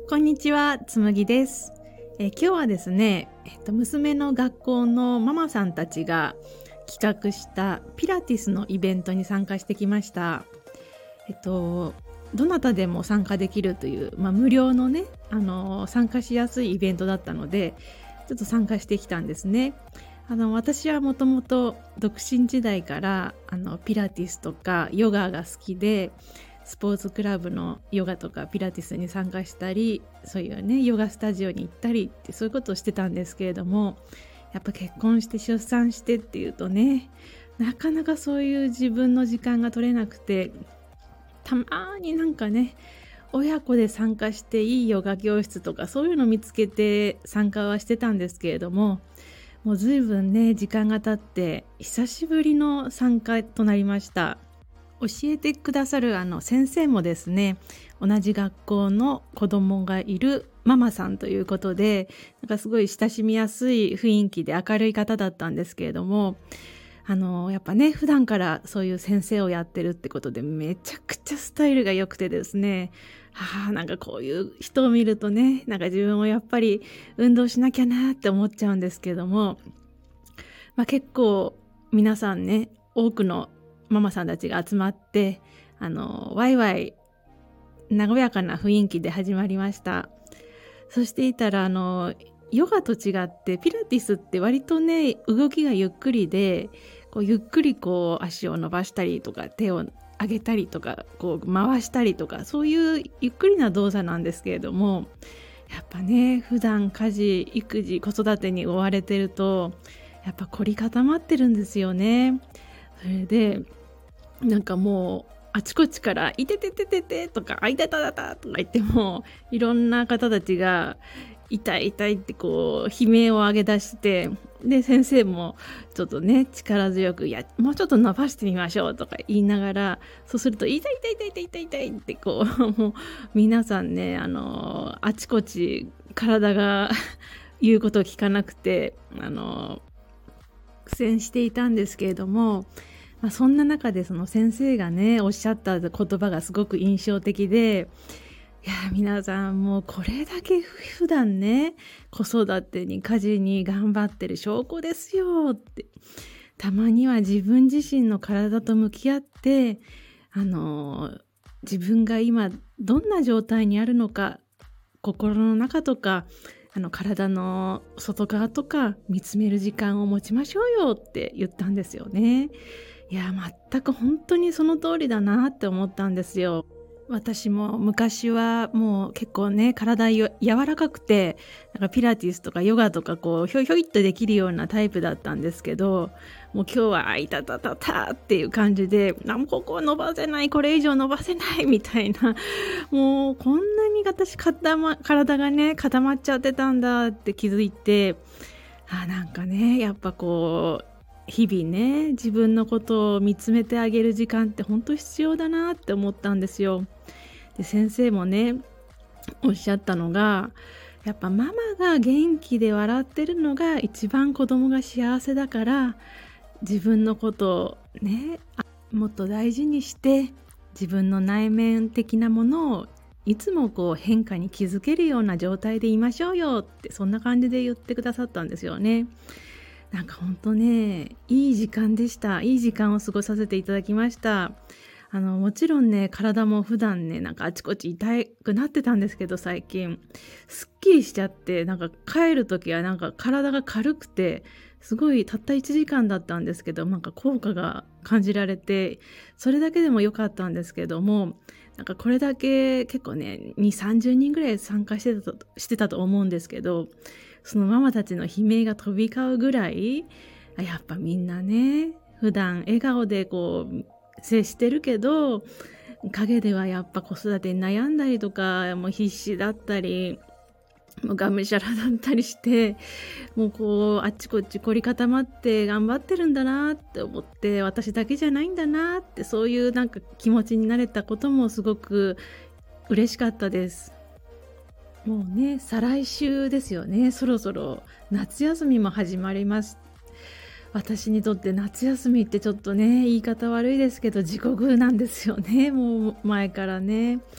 こんにちは、つむぎです。今日はですね、娘の学校のママさんたちが企画したピラティスのイベントに参加してきました。どなたでも参加できるという、無料のね、参加しやすいイベントだったので、ちょっと参加してきたんですね。私はもともと独身時代からピラティスとかヨガが好きで、スポーツクラブのヨガとかピラティスに参加したり、そういうねヨガスタジオに行ったりってそういうことをしてたんですけれども、やっぱ結婚して出産してっていうとね、なかなかそういう自分の時間が取れなくて、たまになんかね親子で参加していいヨガ教室とかそういうの見つけて参加はしてたんですけれども、もう随分ね時間が経って久しぶりの参加となりました。教えてくださる先生もですね、同じ学校の子供がいるママさんということで、なんかすごい親しみやすい雰囲気で明るい方だったんですけれども、やっぱね普段からそういう先生をやってるってことでめちゃくちゃスタイルが良くてですね、なんかこういう人を見るとね、なんか自分もやっぱり運動しなきゃなって思っちゃうんですけども、結構皆さんね、多くのママさんたちが集まってワイワイ和やかな雰囲気で始まりました。そしていたらヨガと違ってピラティスって割とね動きがゆっくりで、ゆっくり足を伸ばしたりとか手を上げたりとか回したりとか、そういうゆっくりな動作なんですけれども、やっぱね普段家事育児子育てに追われてるとやっぱ凝り固まってるんですよね。それでなんかもうあちこちからいてててててとかあいたたたたとか言っても、いろんな方たちが痛い痛いって悲鳴を上げ出して、で先生もちょっとね力強くもうちょっと伸ばしてみましょうとか言いながら、そうすると痛い痛い痛い痛い痛い痛いってもう皆さんねあちこち体が言うことを聞かなくて苦戦していたんですけれども、そんな中でその先生がねおっしゃった言葉がすごく印象的で、皆さんもうこれだけ普段ね子育てに家事に頑張ってる証拠ですよって、たまには自分自身の体と向き合って自分が今どんな状態にあるのか、心の中とか体の外側とか見つめる時間を持ちましょうよって言ったんですよね。全く本当にその通りだなって思ったんですよ。私も昔はもう結構ね体柔らかくて、なんかピラティスとかヨガとかひょいひょいっとできるようなタイプだったんですけど、もう今日はあいたたたたっていう感じで、もうここ伸ばせない、これ以上伸ばせないみたいな、もうこんなに私体がね固まっちゃってたんだって気づいて、なんかねやっぱ日々ね自分のことを見つめてあげる時間って本当必要だなって思ったんですよ。で先生もねおっしゃったのが、やっぱママが元気で笑ってるのが一番子供が幸せだから、自分のことをねもっと大事にして自分の内面的なものをいつも変化に気づけるような状態でいましょうよって、そんな感じで言ってくださったんですよね。なんか本当ねいい時間でした。いい時間を過ごさせていただきました。もちろんね体も普段ねなんかあちこち痛くなってたんですけど、最近すっきりしちゃって、なんか帰る時はなんか体が軽くて、すごいたった1時間だったんですけど、なんか効果が感じられて、それだけでも良かったんですけども、なんかこれだけ結構ね2、30人ぐらい参加してたと思うんですけど、そのママたちの悲鳴が飛び交うぐらい、やっぱみんなね普段笑顔で接してるけど、陰ではやっぱ子育てに悩んだりとか、もう必死だったり、もうがむしゃらだったりして、もうあっちこっち凝り固まって頑張ってるんだなって思って、私だけじゃないんだなって、そういうなんか気持ちになれたこともすごく嬉しかったです。もうね再来週ですよね。そろそろ夏休みも始まります。私にとって夏休みってちょっとね言い方悪いですけど地獄なんですよね。もう前からね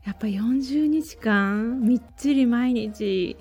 やっぱ40日間みっちり毎日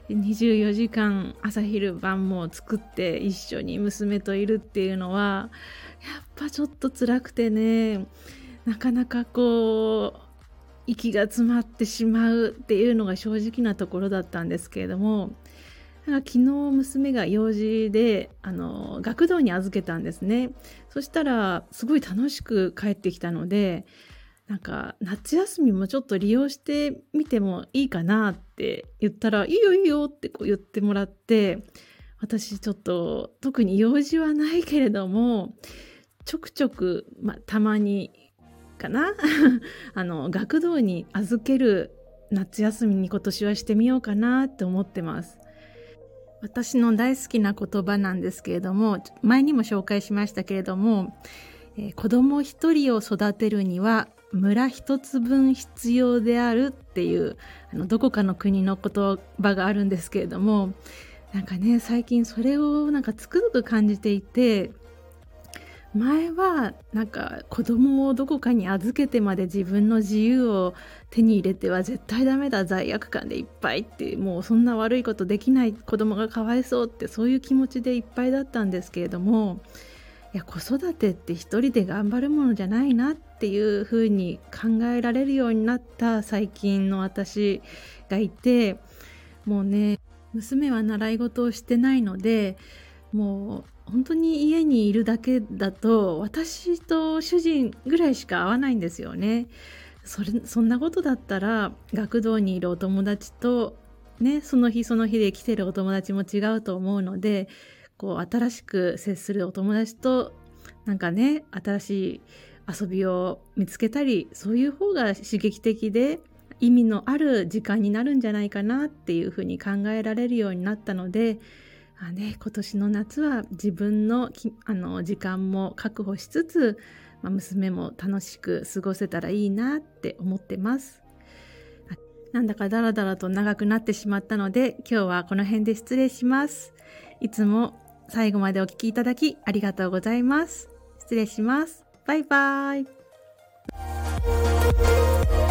24時間朝昼晩も作って一緒に娘といるっていうのはやっぱちょっと辛くてね、なかなか息が詰まってしまうっていうのが正直なところだったんですけれども、なんか昨日娘が用事で学童に預けたんですね。そしたらすごい楽しく帰ってきたので、なんか夏休みもちょっと利用してみてもいいかなって言ったら、いいよいいよって言ってもらって、私ちょっと特に用事はないけれどもちょくちょく、たまにかな学童に預ける夏休みに今年はしてみようかなって思ってます。私の大好きな言葉なんですけれども、前にも紹介しましたけれども、子供一人を育てるには村一つ分必要であるっていうどこかの国の言葉があるんですけれども、なんかね、最近それをなんかつくづく感じていて、前はなんか子供をどこかに預けてまで自分の自由を手に入れては絶対ダメだ、罪悪感でいっぱいって、もうそんな悪いことできない子供がかわいそうって、そういう気持ちでいっぱいだったんですけれども、いや子育てって一人で頑張るものじゃないなっていうふうに考えられるようになった最近の私がいて、もうね、娘は習い事をしてないので、もう本当に家にいるだけだと私と主人ぐらいしか会わないんですよね。そんなことだったら学童にいるお友達とね、その日その日で来てるお友達も違うと思うので、新しく接するお友達となんかね、新しい遊びを見つけたり、そういう方が刺激的で意味のある時間になるんじゃないかなっていうふうに考えられるようになったので、今年の夏は自分の時間も確保しつつ、娘も楽しく過ごせたらいいなって思ってます。なんだかだらだらと長くなってしまったので、今日はこの辺で失礼します。いつも最後までお聞きいただきありがとうございます。失礼します。バイバイ。